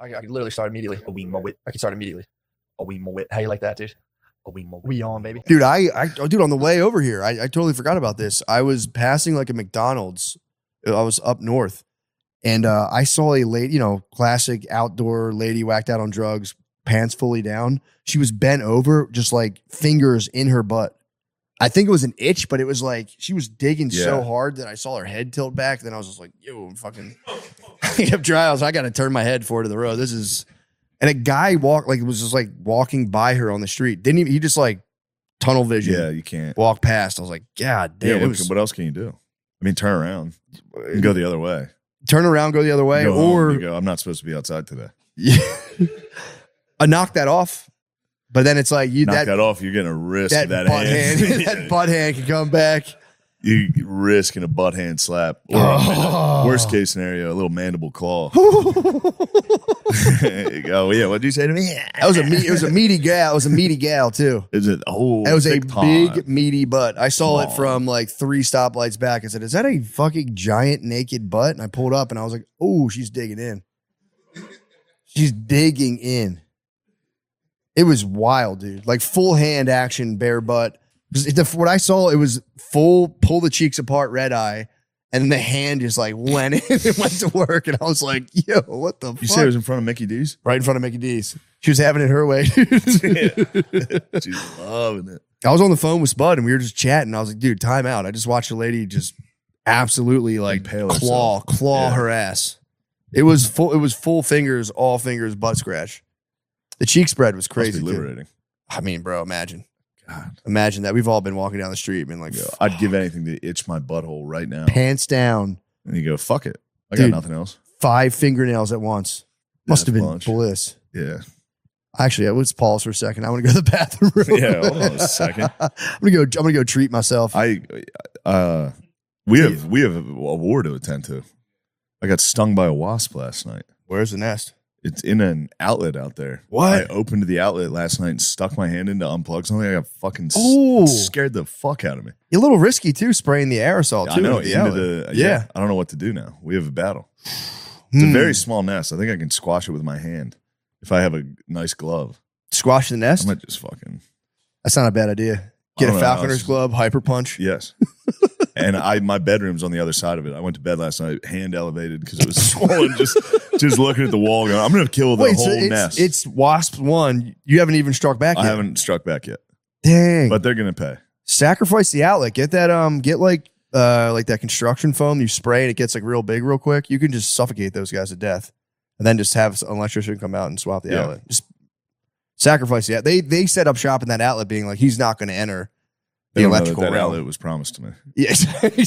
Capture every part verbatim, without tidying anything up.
I, I could literally start immediately. A wee mo it. I can start immediately. A wee mo it. How you like that, dude? A wee mo it. We on, baby. Dude, I, I, dude, on the way over here, I, I totally forgot about this. I was passing like a McDonald's. I was up north, and uh, I saw a lady, you know, classic outdoor lady whacked out on drugs, pants fully down. She was bent over, just like fingers in her butt. I think it was an itch, but it was like she was digging Yeah. so hard that I saw her head tilt back. Then I was just like, yo, I'm fucking. I kept dry. I was, I got to turn my head forward to the road. This is. And a guy walked, like, was just like walking by her on the street. Didn't even, he just like tunnel vision. Yeah, you can't. Walk past. I was like, God damn. Yeah, it what, was, what else can you do? I mean, turn around and go the other way. turn around, go the other way, Go home, or you go, I'm not supposed to be outside today. yeah, I knock that off. But then it's like you Knock that that, off, you're getting a risk that, of that butt hand. hand, that butt hand can come back. You risk in a butt hand slap. Or Oh. worst case scenario, a little mandible claw. You go, yeah, what'd you say to me? That was a meat, it was a meaty gal. It was a meaty gal too. Is it? Oh, It was a thick pond. big meaty butt. I saw it Aw. from like three stoplights back. I said, "Is that a fucking giant naked butt?" And I pulled up and I was like, "Oh, she's digging in. She's digging in." It was wild, dude. Like full hand action, bare butt. The, what I saw, it was full pull the cheeks apart, red eye, and then the hand just like went in and went to work. And I was like, "Yo, what the You fuck?" say it was in front of Mickey D's? Right in front of Mickey D's. She was having it her way. Yeah. She's loving it. I was on the phone with Spud and we were just chatting. I was like, dude, time out. I just watched a lady just absolutely like Impale claw, herself. claw Yeah. her ass. It was full, it was full fingers, all fingers, butt scratch. The cheek spread was Must crazy. be too. liberating. I mean, bro, imagine. God. Imagine that. We've all been walking down the street being like, Yo, I'd give anything to itch my butthole right now. pants down, And you go, fuck it. I Dude. got nothing else. five fingernails at once. Must have That's been bunch. bliss. Yeah. Actually, let's pause for a second. I want to go to the bathroom. Yeah, hold on a second. I'm gonna go. I'm gonna go treat myself. I uh we have we have a war to attend to. I got stung by a wasp last night. Where's the nest? It's in an outlet out there. What? I opened the outlet last night and stuck my hand in to unplug something. I got fucking s- Ooh. scared the fuck out of me. You're a little risky too, spraying the aerosol too. I know. into the Into outlet. the, yeah. yeah. I don't know what to do now. We have a battle. It's Hmm. a very small nest. I think I can squash it with my hand if I have a nice glove. Squash the I nest. might just fucking That's not a bad idea. Get I a don't know how falconer's else- glove, hyper punch. yes. And I my bedroom's on the other side of it. I went to bed last night, hand elevated because it was swollen. Just just looking at the wall, going, I'm gonna kill the Wait, whole so it's, nest. it's wasp one. You haven't even struck back I yet. haven't struck back yet, Dang. but they're gonna pay. Sacrifice the outlet. Get that. Um. Get like uh like that construction foam. You spray and it gets like real big real quick. You can just suffocate those guys to death, and then just have an electrician come out and swap the Yeah. outlet. Just sacrifice the. They they set up shop in that outlet, being like he's not going to enter They the don't know that electrical that realm. outlet was promised to me. Yes,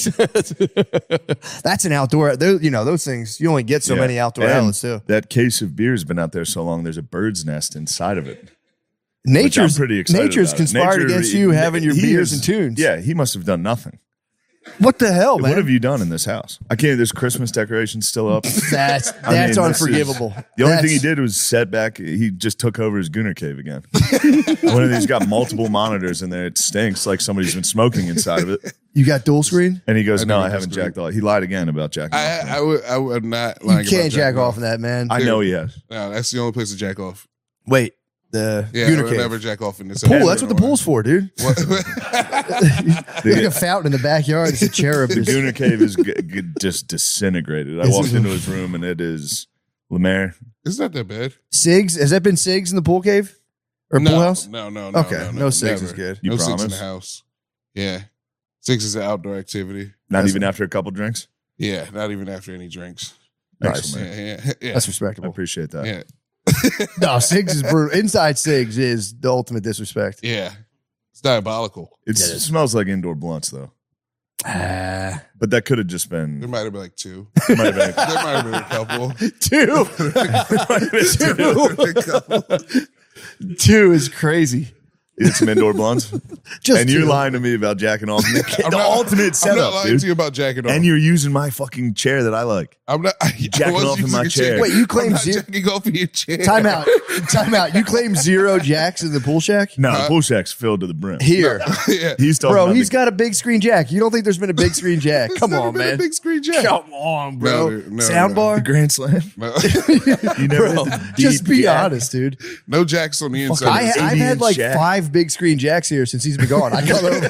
that's an outdoor. those- You know those things. You only get so Yeah. many outdoor And outlets too. That case of beer's been out there so long. There's a bird's nest inside of it. Nature's I'm pretty excited Nature's about it. conspired Nature- against you having your he beers is- and tunes. Yeah, he must have done nothing. What the hell, man? What have you done in this house? I can't. There's Christmas decorations still up. That's I that's mean, this is- unforgivable. The only thing he That's- did was set back. He just took over his Gooner cave again. One of these got multiple monitors in there. It stinks like somebody's been smoking inside of it. You got dual screen. And he goes, I "No, never I haven't disagree. jacked off." He lied again about jacking I, off. I would I would not. You lying about can't jack jacking off in that, man. I know he has. No, that's the only place to jack off. Wait, the Yeah, I Gooner would cave. never jack off in this pool. That's what the pool's for, dude. What? There's like a fountain in the backyard. It's a cherub. The Just- Gooner cave is g- g- just disintegrated. I Is walked it- into his room and it is Lemaire. It's not that bad. Sigs. Has that been Sigs in the pool cave or no, pool house? No, no, no. Okay, no, no, no Sigs never. is good. You no six in promise? the house. Yeah, six is an outdoor activity. Not That's- even after a couple drinks. Yeah, not even after any drinks. Nice. Excellent. Yeah, yeah, yeah. That's I respectable. appreciate that. yeah, No, Sigs is brutal. Inside Sigs is the ultimate disrespect. yeah. It's diabolical. It's, Yeah, it it is. smells like indoor blunts though. Ah, But that could have just There been. might have been like two. Might have been There might have been a couple. two. Two. Two is crazy. You did some indoor blunts? Just and you're two. lying to me about jacking off. The, I'm the not- ultimate I'm not setup, lying dude. to you about jacking off. And you're using my fucking chair that I like. I'm not I, Jacking I was off in using my a chair. Wait, you claim I'm not zero- jacking off in your chair. Time out. Time out. You claim zero jacks in the pool shack? No, the pool shack's filled to the brim. Here. yeah. He's talking Bro, about he's the, got a big screen jack. You don't think there's been a big screen jack? Come Never on, been a man. Big screen jack. Come on, bro. No, dude, no, the Soundbar? Grand Slam. No, You never Bro, hit the just deep be jack? honest, dude. no jacks on the inside. I, of the I've eighty had inch like jack. five big screen jacks here since he's been gone. I come over.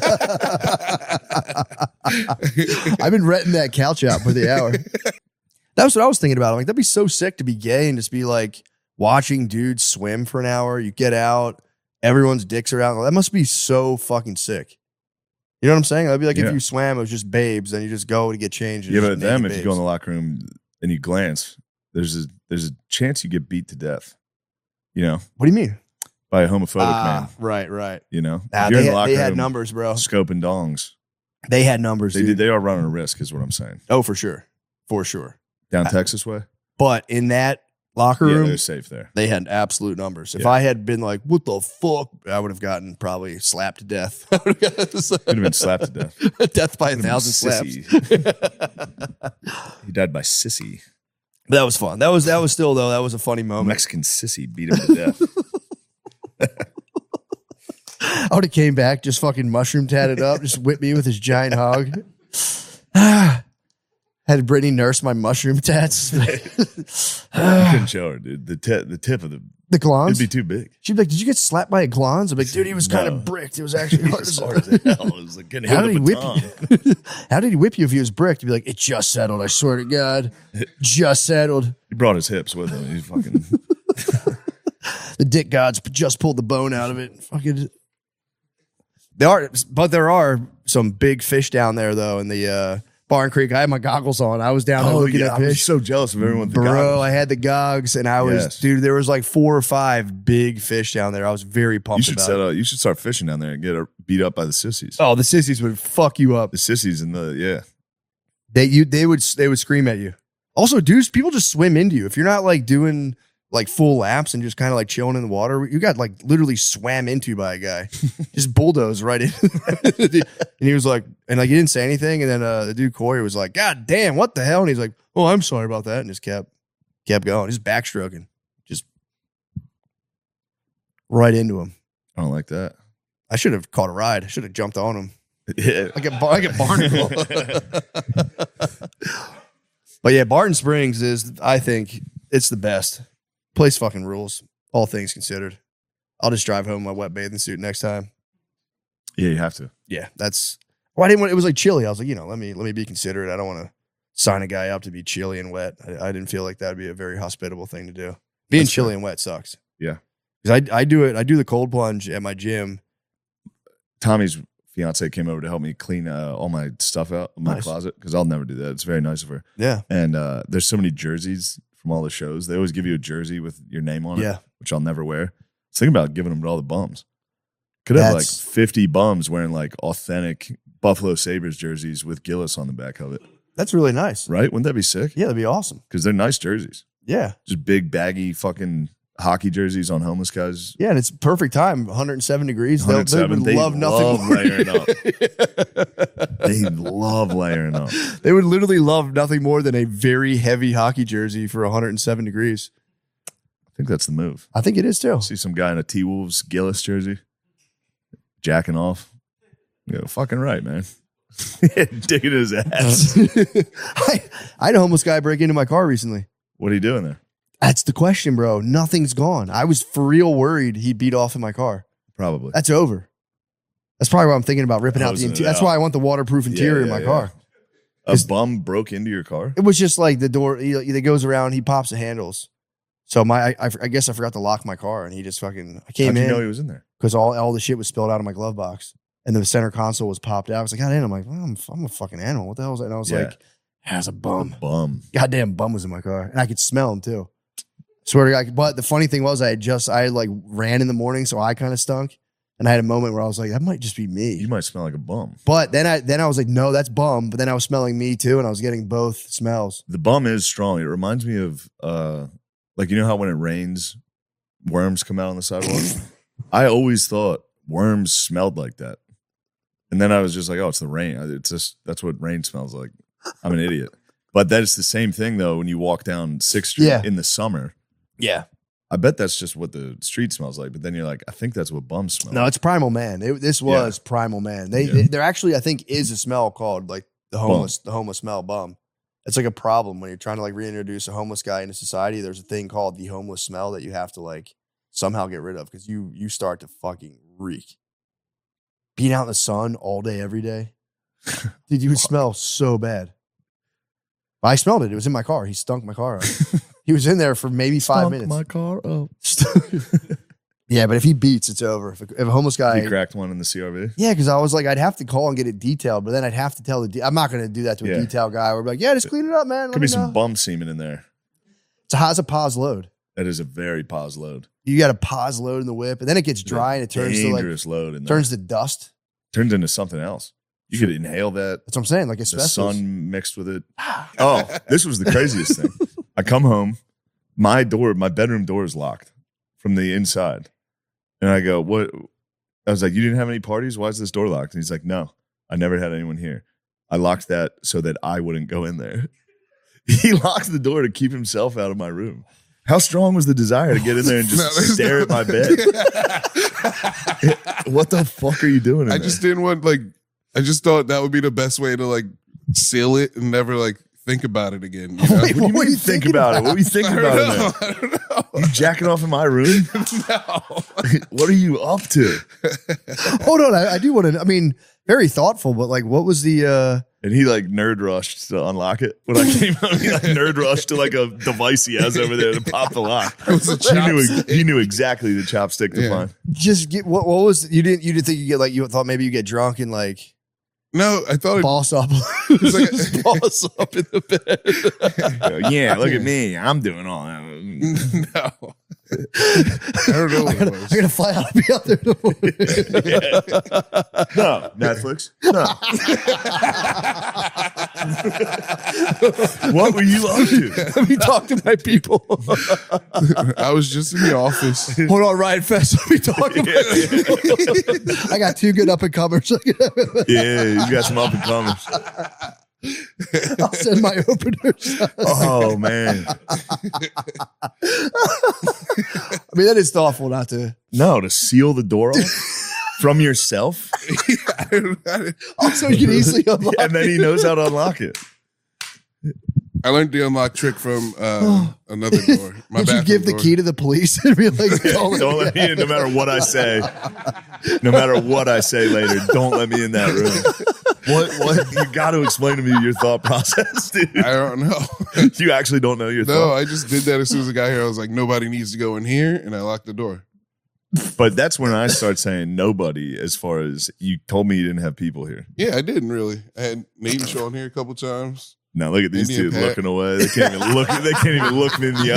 I've been renting that couch out for the hour. That's what I was thinking about. I'm like, that'd be so sick to be gay and just be like watching dudes swim for an hour. You get out, everyone's dicks are out. That must be so fucking sick. You know what I'm saying? That'd be like Yeah. if you swam, it was just babes, then you just go to get changed. and Yeah, it's but just them, naked if you go in babes. the locker room and you glance, there's a there's a chance you get beat to death. You know, What do you mean? by a homophobic Ah, man. right, right. You know, Nah, If you're they, in the had, locker they had room numbers, bro. scoping dongs. They had numbers. They dude. did. They are running a risk, is what I'm saying. Oh, for sure, for sure. Down I- Texas way. But in that locker Yeah, room, they're safe there. they had absolute numbers. If Yeah. I had been like, "What the fuck," I would have gotten probably slapped to death. I would have gotten Could have been slapped to death. death by a Could've been thousand slaps. sissy. He died by sissy. That was fun. That was that was still though. That was a funny moment. Mexican sissy beat him to death. I would have came back just fucking mushroom tatted up, just whipped me with his giant hog. Had Brittany nurse my mushroom tats. You couldn't show her, dude. The tip, the tip of the The it'd glons. be too big. She'd be like, "Did you get slapped by a glons?" I'm like, "Dude, he was kind No. of bricked. It was actually hard As as hard as hell. It was like getting hit How did he with a whip baton. you? How did he whip you if he was bricked?" You'd be like, "It just settled. I swear to God, just settled." He brought his hips with him. He fucking The dick gods just pulled the bone out of it. Fucking. There are, but there are some big fish down there though in the uh, Barn Creek. I had my goggles on. I was down there oh looking yeah, at I was fish. so jealous of everyone. with the Bro, goggles. I had the gogs and I was, Yes. dude, there was like four or five big fish down there. I was very You pumped should about set it. up. You should start fishing down there and get beat up by the sissies. Oh, the sissies would fuck you up. The sissies and the yeah. They you they would they would scream at you. Also, dudes, people just swim into you. If you're not like doing like full laps and just kind of like chilling in the water, you got like literally swam into by a guy. Just bulldoze right in. And he was like, and like he didn't say anything. And then uh, the dude Corey was like, "God damn, what the hell?" And he's like, "Oh, I'm sorry about that," and just kept kept going, just backstroking, just right into him. I don't like that. I should have caught a ride. I should have jumped on him. Yeah. I get I get Barnacle. But yeah, Barton Springs is, I think, it's the best. Place fucking rules, all things considered. I'll just drive home in my wet bathing suit next time. Yeah, you have to. Yeah, that's. Well, I didn't want. It was like chilly. I was like, you know, let me let me be considerate. I don't want to sign a guy up to be chilly and wet. I, I didn't feel like that would be a very hospitable thing to do. Being That's chilly fair. and wet sucks. Yeah. because I I do it. I do the cold plunge at my gym. Tommy's fiance came over to help me clean uh, all my stuff out of my Nice. closet because I'll never do that. It's very nice of her. Yeah, And uh, there's so many jerseys from all the shows. They always give you a jersey with your name on it, yeah. which I'll never wear. I was thinking about giving them to all the bums. Could have like That's- fifty bums wearing like authentic Buffalo Sabres jerseys with Gillis on the back of it. That's really nice. Right? Wouldn't that be sick? Yeah, that'd be awesome. Because they're nice jerseys. Yeah. Just big, baggy fucking hockey jerseys on homeless guys. Yeah, and it's perfect time. one hundred seven degrees. They'll, they would one oh seven. They love nothing love more. layering up. They love layering up. They would literally love nothing more than a very heavy hockey jersey for one hundred seven degrees. I think that's the move. I think it is too. See some guy in a T Wolves Gillis jersey, jacking off. You know, fucking right, man. Digging his ass. I, I had a homeless guy break into my car recently. What are you doing there? That's the question, bro. Nothing's gone. I was for real worried he beat off in my car. Probably. That's over. That's probably why I'm thinking about ripping out the Hosing it interior. That's out. why I want the waterproof interior Yeah, in yeah, my yeah. car. A bum broke into your car? It was just like the door. He, he goes around. He pops the handles. So my, I, I, I guess I forgot to lock my car, and he just fucking. I came How'd you in know he was in there? because all all the shit was spilled out of my glove box, and the center console was popped out. I was like, God damn! I'm like, well, I'm, I'm a fucking animal. What the hell is that? And I was Yeah. like, as a bum. Bum. Goddamn bum was in my car, and I could smell him too. Swear to God. But the funny thing was, I had just I like ran in the morning, so I kind of stunk, and I had a moment where I was like, that might just be me. You might smell like a bum. But then I then I was like, no, that's bum. But then I was smelling me too, and I was getting both smells. The bum is strong. It reminds me of, uh, like, you know how when it rains, worms come out on the sidewalk? I always thought worms smelled like that. And then I was just like, oh, it's the rain. It's just, that's what rain smells like. I'm an idiot. But that's the same thing, though, when you walk down sixth Street Yeah. in the summer. Yeah. I bet that's just what the street smells like. But then you're like, I think that's what bums smell No, like. it's Primal Man. It, this was Primal Man. They, Yeah. they there actually, I think, is a smell called like the homeless, the homeless smell, bum. It's like a problem when you're trying to like reintroduce a homeless guy into society. There's a thing called the homeless smell that you have to like somehow get rid of because you you start to fucking reek. Being out in the sun all day, every day, dude, you would smell so bad. I smelled it. It was in my car. He stunk my car up. He was in there for maybe five Stunk minutes. my car up. Yeah, but if he beats, it's over. If a, if a homeless guy, You cracked one in the C R V? yeah, because I was like, I'd have to call and get it detailed, but then I'd have to tell the. De- I'm not going to do that to a Yeah. detail guy. We're like, yeah, just clean it up, man. Let Could me be some know. bum semen in there. It's a how's a pause load. That is a very pause load. You got a pause load in the whip, and then it gets dry and it turns to like dangerous load in there. turns to dust. Turns into something else. You could inhale that. That's what I'm saying. Like The asbestos. sun mixed with it. Oh, this was the craziest thing. I come home, my door, my bedroom door is locked from the inside. And I go, what? I was like, you didn't have any parties? Why is this door locked? And he's like, no, I never had anyone here. I locked that so that I wouldn't go in there. He locked the door to keep himself out of my room. How strong was the desire to get in there and just No, there's stare no- at my bed? What the fuck are you doing in I there? just didn't want like. I just thought that would be the best way to like seal it and never like think about it again. You know? Wait, What do you What were mean you think thinking about it? about? What were you thinking I about don't in know. there? I don't know. You jacking off in my room? No. What are you up to? Hold on, I, I do want to. I mean, very thoughtful, but like, what was the? uh And he like nerd rushed to unlock it. When I came home, he like nerd rushed to like a device he has over there to pop the lock. was a He knew, chopstick. he knew exactly the chopstick to Yeah. find. Just get what? What was? You didn't? You didn't think you get like? You thought maybe you get drunk and like No, I thought it, boss up, like- Just boss up in the bed. Yeah, look at me. I'm doing all that. no. I don't know I what it gotta, was. I gotta fly out and be out there in the morning. No, Netflix. No. What were you up to? Let me talk to my people. I was just in the office. Hold on, Ryan Fest. Let me talk to my people. I got two good up and comers. Yeah, you got some up and comers. I'll send my openers. Oh man, I mean, that is thoughtful not to. no! To seal the door off from yourself, I don't- I Also, you can easily unlock. and then he knows how to unlock it. I learned the unlock trick from uh, another door. My Did you bathroom give the door. key to the police and be like, "Don't, Don't let me in, no matter what I say. No matter what I say later, don't let me in that room. What? What? You got to explain to me your thought process, dude. I don't know. You actually don't know your No, thought. I just did that as soon as I got here. I was like, nobody needs to go in here, and I locked the door. But that's when I start saying nobody. As far as you told me, you didn't have people here. Yeah, I didn't really. I had Navy show in here a couple times. Now look at these Indian two Pat. looking away. They can't even look. They can't even look me in the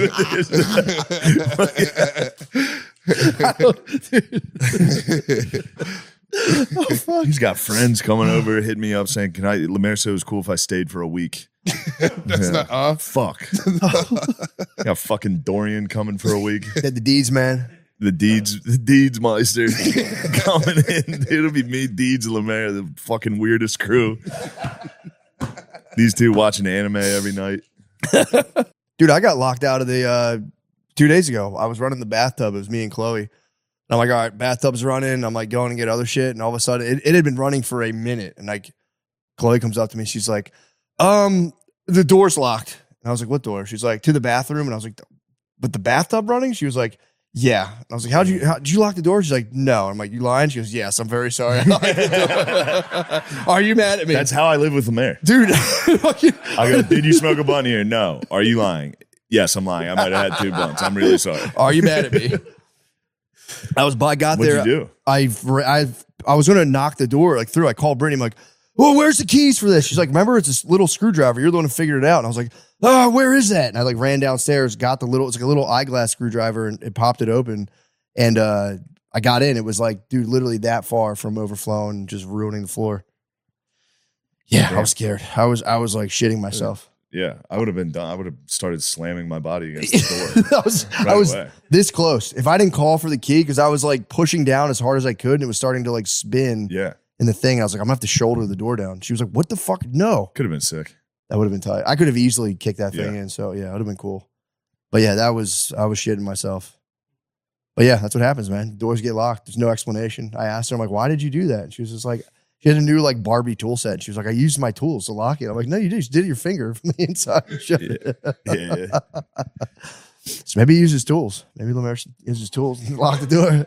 eyes. He's got friends coming over, hitting me up saying, "Can I?" Lemaire said it was cool if I stayed for a week. That's Yeah. not off. Fuck. Got fucking Dorian coming for a week. Did the deeds, man. The Deeds, the Deeds Meister coming in. It'll be me, Deeds, and Lemaire, the fucking weirdest crew. These two watching anime every night. Dude, I got locked out of the uh two days ago. I was running the bathtub. It was me and Chloe. And I'm like, all right, bathtub's running. I'm like going to get other shit. And all of a sudden, it, it had been running for a minute. And like, Chloe comes up to me. She's like, um, the door's locked. And I was like, what door? She's like, to the bathroom. And I was like, but the bathtub running? She was like, yeah. And I was like, how'd you, how, did you lock the door? She's like, no. And I'm like, you lying? She goes, yes, I'm very sorry. I locked the door. Are you mad at me? That's how I live with Lemaire. Dude. I go, did you smoke a blunt here? No. Are you lying? Yes, I'm lying. I might have had two blunts. I'm really sorry. Are you mad at me? I was, I got What'd there. you do? I I I was gonna knock the door like through. I called Brittany. I'm like, "Well, where's the keys for this?" She's like, "Remember, it's this little screwdriver. You're the one who figured it out." And I was like, "Oh, where is that?" And I like ran downstairs, got the little. It's like a little eyeglass screwdriver, and it popped it open. And uh, I got in. It was like, dude, literally that far from overflowing, and just ruining the floor. Yeah, I was scared. I was I was like shitting myself. Yeah, I would have been done. I would have started slamming my body against the door. I was, right I was away. this close. If I didn't call for the key, because I was like pushing down as hard as I could, and it was starting to like spin Yeah, in the thing. I was like, I'm gonna have to shoulder the door down. She was like, what the fuck? No. could have been sick. That would have been tight. I could have easily kicked that thing Yeah. in. So yeah, it would have been cool. But yeah, that was, I was shitting myself. But yeah, that's what happens, man. Doors get locked. There's no explanation. I asked her, I'm like, why did you do that? And she was just like, she had a new like Barbie tool set. She was like, I used my tools to lock it. I'm like, no, you did. You just did it your finger from the inside. Yeah, yeah. So maybe he used his tools. Maybe Lemaire used his tools and locked the door.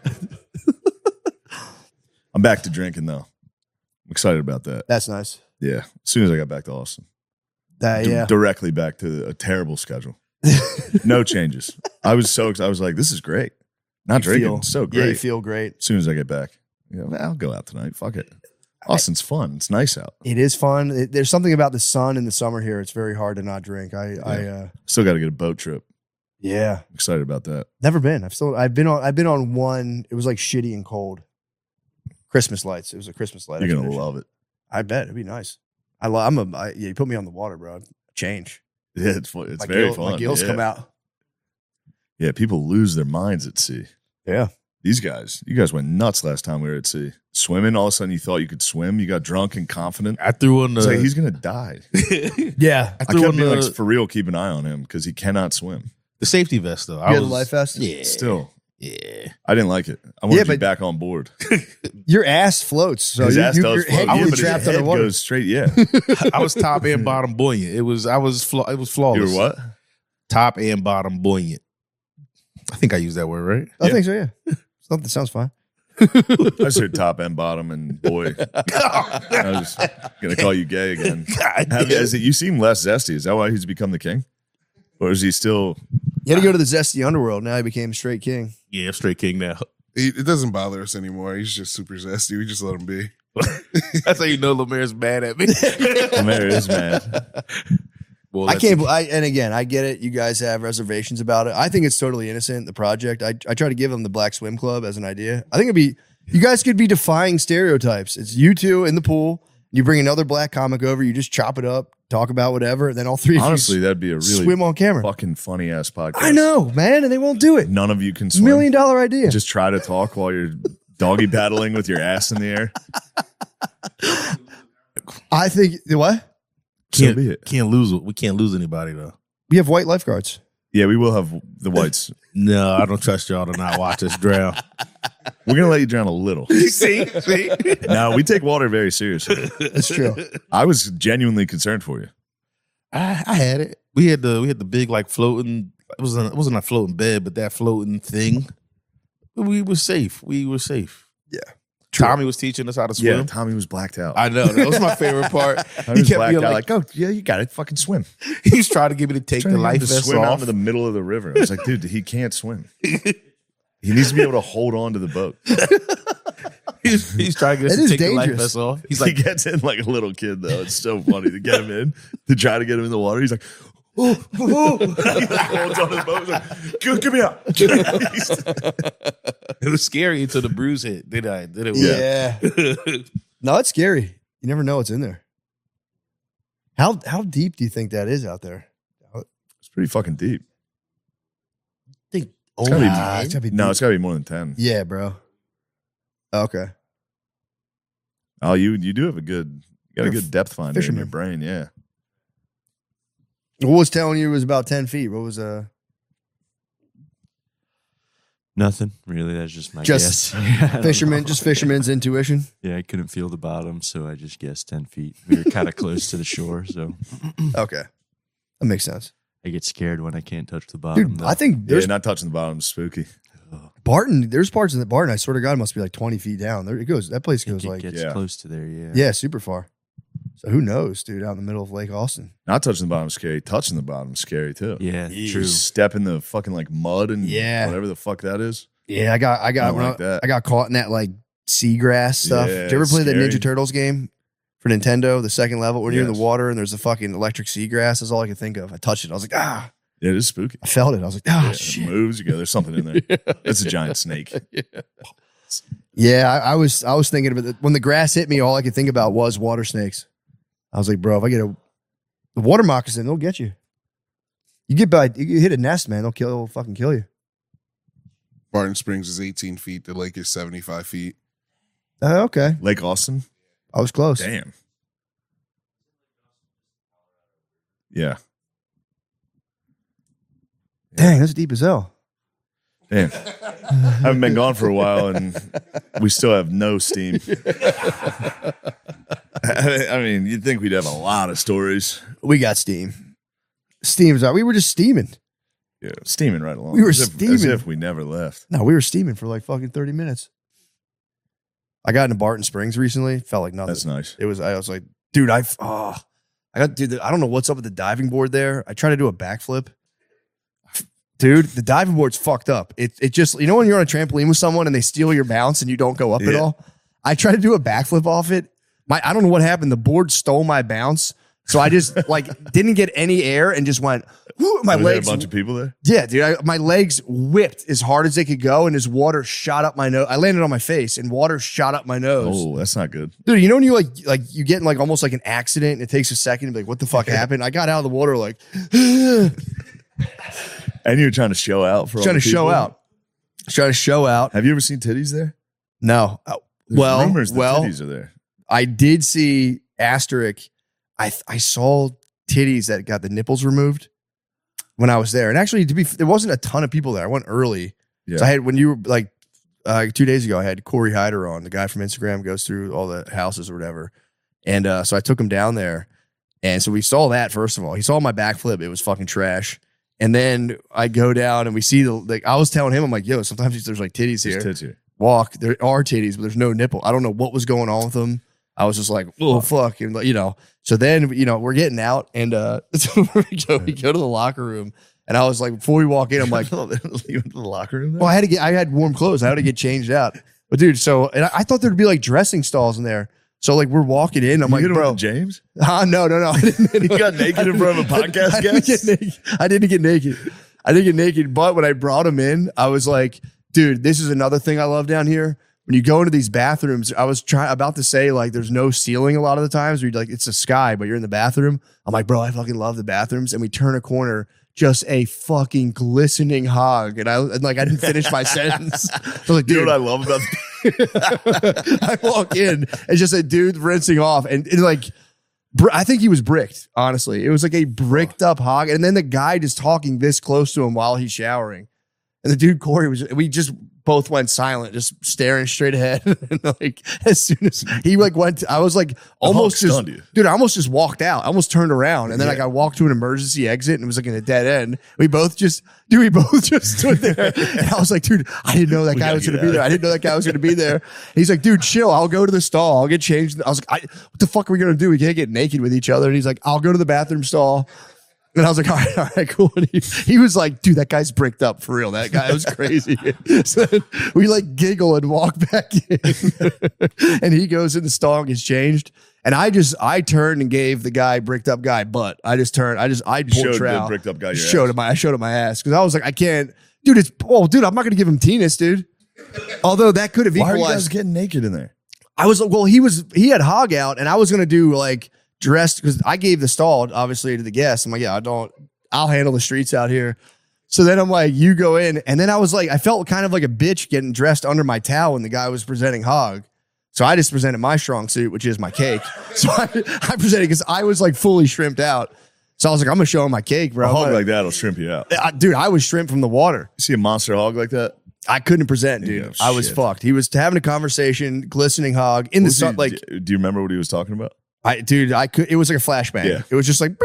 I'm back to drinking though. I'm excited about that. That's nice. Yeah, as soon as I got back to Austin, That, D- yeah. directly back to a terrible schedule. No changes. I was so excited. I was like, this is great. Not You drinking, feel- so Yeah, great. you feel great. As soon as I get back, you know, I'll go out tonight. Fuck it. Austin's fun. It's nice out. It is fun. It, there's something about the sun in the summer here. It's very hard to not drink. I, I, uh, Still got to get a boat trip. yeah, I'm excited about that. never been. I've still, I've been on, I've been on one. It was like shitty and cold. Christmas lights. It was a Christmas light. You're gonna expedition. love it. I bet it'd be nice. I love. I'm a. I, yeah, you put me on the water, bro. I'd change. Yeah, it's fun. It's my very gill- fun. My gills yeah. come out. Yeah, people lose their minds at sea. Yeah. These guys, you guys went nuts last time we were at sea. Swimming, all of a sudden you thought you could swim. You got drunk and confident. I threw on the. It's like he's gonna die. Yeah. I I threw kept on being the, like, for real, keep an eye on him because he cannot swim. the safety vest though. I You had was, the life vest? Yeah. Still, Yeah. I didn't like it. I wanted Yeah, to be but- back on board. Your ass floats, so His you, ass you, does your float, head yeah, will be but his trapped head underwater. goes straight. Yeah, I was top and bottom buoyant. It was I was flaw, it was you flawless. were what? Top and bottom buoyant. I think I used that word right. I Yeah. think so. Yeah. Something sounds fine. I just heard top and bottom and boy. I was just gonna call you gay again. Have, is it, you seem less zesty. Is that why he's become the king, or is he still? You had to go to the zesty underworld. Now he became straight king. Yeah, I'm straight king now. He, it doesn't bother us anymore. He's just super zesty. We just let him be. That's how you know Lemaire's mad at me. Lemaire is mad. Well, I that's- can't. bel- I, and again, I get it. You guys have reservations about it. I think it's totally innocent. The project. I I try to give them the Black Swim Club as an idea. I think it'd be. You guys could be defying stereotypes. It's you two in the pool. You bring another black comic over. You just chop it up, talk about whatever, and then all three of Honestly, you that'd be a really swim on camera. fucking funny ass podcast. I know, man, and they won't do it. None of you can swim. Million dollar idea. Just try to talk while you're doggy paddling with your ass in the air. I think what So can't, be it. can't lose. We can't lose anybody though. we have white lifeguards. Yeah, we will have the whites. No, I don't trust y'all to not watch us drown. We're gonna let you drown a little. see, see. No, we take water very seriously. That's true. I was genuinely concerned for you. I, I had it. We had the we had the big like floating. It wasn't it wasn't a floating bed, but that floating thing. We were safe. We were safe. Yeah. Tommy was teaching us how to swim. Yeah, Tommy was blacked out. I know that was my favorite part. I he was kept blacked me out. like, Like, oh yeah, you got to fucking swim. he was trying to get me to take Trying the to get him life to vest swim out off. into the middle of the river. I was like, dude, he can't swim. He needs to be able to hold on to the boat. he's, he's trying to get us It to is take the life dangerous. vest off. He's He like, gets in like a little kid though. It's so funny to get him in to try to get him in the water. He's like, oh, oh. He like holds on his boat. He's like, get, get me out. it was scary until the bruise hit. Did I? Did it? Yeah. No, it's scary. You never know what's in there. How how deep do you think that is out there? It's pretty fucking deep. think, oh, It's gotta be- Nah, it's gotta be No, deep. it's got to be more than ten. Yeah, bro. Okay. Oh, you you do have a good you got a You're a good depth finder in fisherman. your brain. Yeah. What was telling you it was about ten feet? What was uh Nothing really. That's just my Just guess. Yeah, I don't fisherman, know. just fisherman's intuition? Yeah, I couldn't feel the bottom, so I just guessed ten feet. We were kind of close to the shore, so Okay. That makes sense. I get scared when I can't touch the bottom. Dude, though. I think Yeah, there's not touching the bottom is spooky. Barton, there's parts of the Barton, I swear to God, must be like twenty feet down. There it goes. That place I think goes it like gets yeah. close to there. Yeah. yeah, super far. So who knows, dude, out in the middle of Lake Austin. Not touching the bottom is scary. Touching the bottom is scary too. Yeah. Yeah. True. You step in the fucking like mud and Yeah. whatever the fuck that is. Yeah, I got I got Don't when like I, that. I got caught in that like seagrass stuff. Yeah, Did you ever play that scary. Ninja Turtles game for Nintendo, the second level when you're in Yes. the water and there's a fucking electric seagrass? That's all I could think of. I touched it. I was like, ah, Yeah, it is spooky. I felt it. I was like, ah, Yeah, it shit. moves. You go, there's something in there. It's a giant snake. Yeah, I, I was I was thinking about it. When the grass hit me, all I could think about was water snakes. I was like, bro, if I get a The water moccasin, they'll get you. You get by, you hit a nest, man. They'll kill, they'll fucking kill you. Barton Springs is eighteen feet. The lake is seventy-five feet. Uh, okay, Lake Austin. I was close. Damn. Yeah. Dang, that's deep as hell. Damn. I haven't been gone for a while, and we still have no steam. I I mean, you'd think we'd have a lot of stories. We got steam. Steam's out. We were just steaming. Yeah, steaming right along. We were as if, as steaming. if we never left. No, we were steaming for like fucking thirty minutes. I got into Barton Springs recently. Felt like nothing. That's nice. It was. I was like, dude, I. Oh, I got. Dude, I don't know what's up with the diving board there. I tried to do a backflip. Dude, the diving board's fucked up. It it just, you know, when you're on a trampoline with someone and they steal your bounce and you don't go up at Yeah. all. I tried to do a backflip off it. My I don't know what happened. The board stole my bounce, so I just like didn't get any air and just went. Whoo, my Were there legs. a bunch of people there. Yeah, dude, I, my legs whipped as hard as they could go, and as water shot up my nose. I landed on my face, and water shot up my nose. Oh, that's not good. Dude, you know when you like like you get in like almost like an accident, and it takes a second to be like, what the fuck happened? I got out of the water like And you're trying to show out for all trying the to show people? out, trying to show out. Have you ever seen titties there? No, Uh, There's well, rumors that well, titties are there. I did see asterisk. I I saw titties that got the nipples removed when I was there, and actually, to be there wasn't a ton of people there. I went early. Yeah. So I had when you were like uh, two days ago, I had Corey Hyder on, the guy from Instagram, goes through all the houses or whatever, and uh, so I took him down there, and so we saw that first of all. He saw my backflip; it was fucking trash. And then I go down and we see the like. I was telling him, I'm like, yo, sometimes there's like titties here. There's tits here. Walk, there are titties, but there's no nipple. I don't know what was going on with them. I was just like, oh fuck, and like, you know. So then you know we're getting out, and uh, so we go we go to the locker room. And I was like, before we walk in, I'm like, you went to the locker room. well, I had to get, I had warm clothes. I had to get changed out. But dude, so, and I, I thought there'd be like dressing stalls in there. So like we're walking in. I'm You like, hit him bro, with James. huh? No, no, no. I didn't, You got naked in front of a podcast I didn't guest. get naked. I didn't get naked. I didn't get naked. But when I brought him in, I was like, dude, this is another thing I love down here. When you go into these bathrooms, I was trying about to say like there's no ceiling a lot of the times. Where you're like it's a sky, but you're in the bathroom. I'm like, bro, I fucking love the bathrooms. And we turn a corner, just a fucking glistening hog. And I and like I didn't finish my sentence. I was like, You dude, know what I love about I walk in, it's just a dude rinsing off, and, and like, br- I think he was bricked. Honestly, it was like a bricked up hog, and then the guy just talking this close to him while he's showering, and the dude Corey was. We just both went silent, just staring straight ahead. And like as soon as he like went, to, I was like almost hog just, stunned you. dude. I almost just walked out. I almost turned around, and then Yeah. like I walked to an emergency exit, and it was like in a dead end. We both just, dude, we both just stood there, and I was like, dude, I didn't know that We guy gotta was going get to be out there. of I didn't know that guy was going to be there. And he's like, dude, chill. I'll go to the stall. I'll get changed. I was like, I, what the fuck are we going to do? We can't get naked with each other. And he's like, I'll go to the bathroom stall. And I was like, all right, all right, cool. And he, he was like, dude, that guy's bricked up for real. That guy was crazy. So then we like giggle and walk back in. And he goes in the stall and gets changed. And I just, I turned and gave the guy, bricked up guy, butt. I just turned, I just, I pulled showed the trowel. bricked up guy your Showed ass. him my, I showed him my ass. Cause I was like, I can't, dude, it's, oh, dude, I'm not going to give him penis, dude. Although that could have Why are you equalized. guys getting naked in there? I was like, well, he was, he had hog out and I was going to do like dressed because I gave the stall obviously to the guests. I'm like, yeah, I don't, I'll handle the streets out here. So then I'm like, you go in. And then I was like, I felt kind of like a bitch getting dressed under my towel when the guy was presenting hog. So I just presented my strong suit, which is my cake. So I, I presented because I was like fully shrimped out. So I was like, I'm going to show him my cake, bro. A I'm hog gonna- like that'll shrimp you out. I- dude, I was shrimp from the water. You see a monster hog like that? I couldn't present, You dude. go, I was shit. fucked. He was having a conversation, glistening hog in the Was he- sun. Like, do do you remember what he was talking about? I, dude, I could, it was like a flashbang. Yeah. It was just like,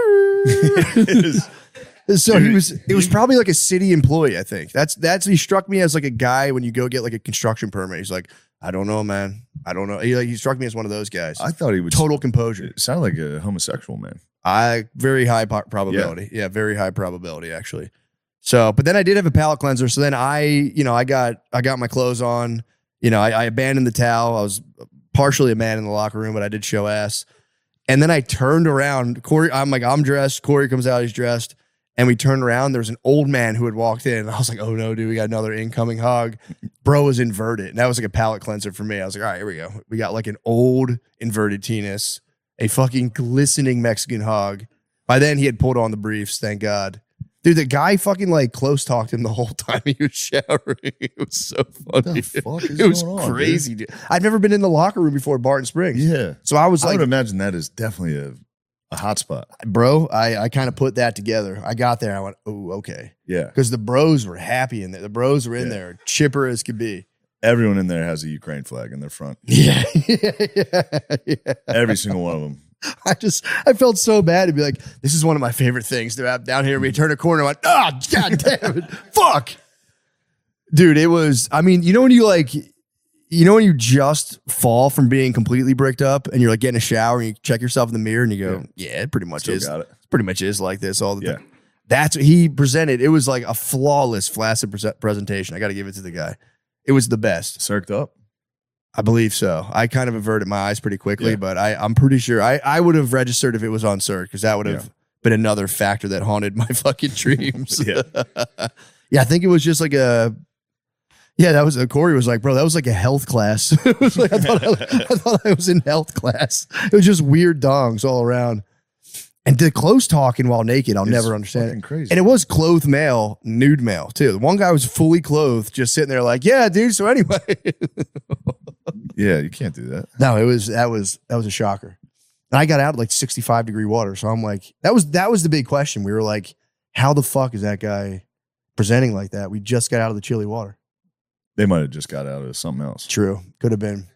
It is- so he Dude, was, it was probably like a city employee, I think. That's, that's, he struck me as like a guy when you go get like a construction permit. He's like, I don't know, man. I don't know. He, like, he struck me as one of those guys. I thought he would Total composure. sound like a homosexual man. I, very high po- probability. Yeah. very high probability actually. So, but then I did have a palate cleanser. So then I, you know, I got, I got my clothes on, you know, I, I abandoned the towel. I was partially a man in the locker room, but I did show ass. And then I turned around. Corey, I'm like, I'm dressed. Corey comes out, he's dressed. And we turned around. There was an old man who had walked in. And I was like, oh no, dude, we got another incoming hog. Bro was inverted. And that was like a palate cleanser for me. I was like, all right, here we go. We got like an old inverted penis, a fucking glistening Mexican hog By then, he had pulled on the briefs, thank God. Dude, the guy fucking like close talked him the whole time he was showering. It was so funny. the fuck is it was going on, crazy, dude? I'd never been in the locker room before Barton Springs. Yeah. So I was I like, would imagine that is definitely a, a hot spot. bro, I, I kind of put that together. I got there. I went, oh, okay. Yeah. Because the bros were happy in there. The bros were in Yeah. there, chipper as could be. Everyone in there has a Ukraine flag in their front. Yeah. yeah, yeah, yeah. Every single one of them. I just, I felt so bad to be like, this is one of my favorite things to have down here. We turn a corner, I'm like, oh, god damn it. Fuck. Dude, it was, I mean, you know when you like, you know when you just fall from being completely bricked up and you're like getting a shower and you check yourself in the mirror and you go, yeah, yeah it pretty much Still is. got it. It pretty much is like this all the Yeah. time. That's what he presented. It was like a flawless, flaccid pre- presentation. I got to give it to the guy. It was the best. Circed up. I believe so. I kind of averted my eyes pretty quickly, Yeah. but I, I'm pretty sure I, I would have registered if it was on Cirque because that would have Yeah. been another factor that haunted my fucking dreams. Yeah. yeah, I think it was just like a. Yeah, that was. Uh, Corey was like, bro, that was like a health class. It was like I thought I, I thought I was in health class. It was just weird dongs all around, and the close talking while naked. I'll It's never understand fucking it. crazy. And it was clothed male, nude male too. The one guy was fully clothed, just sitting there like, yeah, dude. So anyway. Yeah, you can't do that. No, it was that was that was a shocker. And I got out at like sixty-five degree water. So I'm like, that was that was the big question. We were like, how the fuck is that guy presenting like that? We just got out of the chilly water. They might have just got out of something else. True. Could have been.